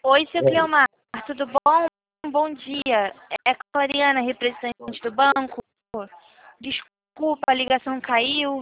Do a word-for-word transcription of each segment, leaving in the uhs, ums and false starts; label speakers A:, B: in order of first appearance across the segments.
A: Oi, seu Cleomar, tudo bom? Bom dia. É a Clariana, representante do banco. Desculpa, a ligação caiu.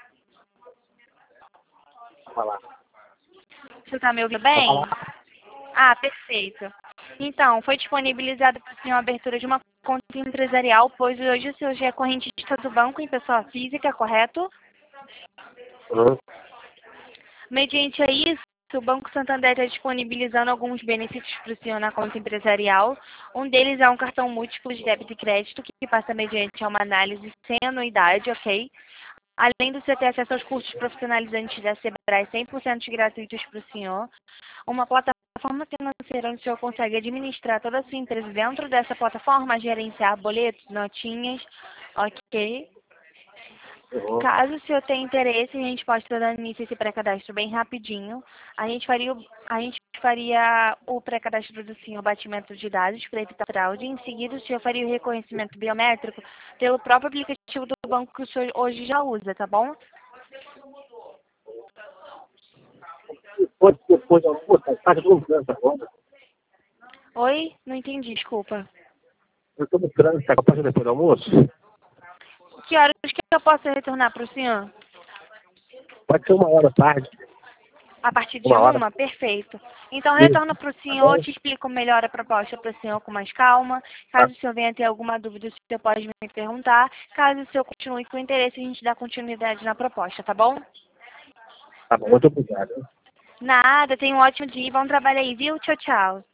B: Pode falar.
A: Você está me ouvindo
B: Pode
A: bem?
B: falar.
A: Ah, perfeito. Então, foi disponibilizado para o senhor a abertura de uma conta empresarial, pois hoje o senhor já é correntista do banco em pessoa física, correto?
B: Hum.
A: Mediante a isso, o Banco Santander está disponibilizando alguns benefícios para o senhor na conta empresarial. Um deles é um cartão múltiplo de débito e crédito, que passa mediante a uma análise sem anuidade, ok? Além do senhor ter acesso aos cursos profissionalizantes da Sebrae cem por cento gratuitos para o senhor, uma plataforma financeira onde o senhor consegue administrar toda a sua empresa dentro dessa plataforma, gerenciar boletos, notinhas, ok?
B: Uhum.
A: Caso o senhor tenha interesse, a gente pode estar dando início a esse pré-cadastro bem rapidinho. A gente faria, o- a gente faria o pré-cadastro do senhor, batimento de dados para evitar fraude. Em seguida, o senhor faria o reconhecimento biométrico pelo próprio aplicativo do banco que o senhor hoje já usa, tá bom?
B: Pode depois do almoço, está de novo trânsito agora.
A: Oi? Não entendi, desculpa.
B: Eu estou no trânsito, tá? Pode depois do almoço?
A: Que horas que eu posso retornar para o senhor?
B: Pode ser uma hora tarde,
A: A partir de
B: uma hora.
A: uma? Perfeito. Então,
B: Isso.
A: retorno para o
B: Tá
A: senhor,
B: bom?
A: te explico melhor a proposta para o senhor com mais calma.
B: Tá,
A: Caso o senhor venha ter alguma dúvida, o senhor pode me perguntar. Caso o senhor continue com interesse, a gente dá continuidade na proposta, tá bom?
B: tá bom, muito obrigado.
A: Nada, tenha um ótimo dia e bom trabalho aí, viu? Tchau, tchau.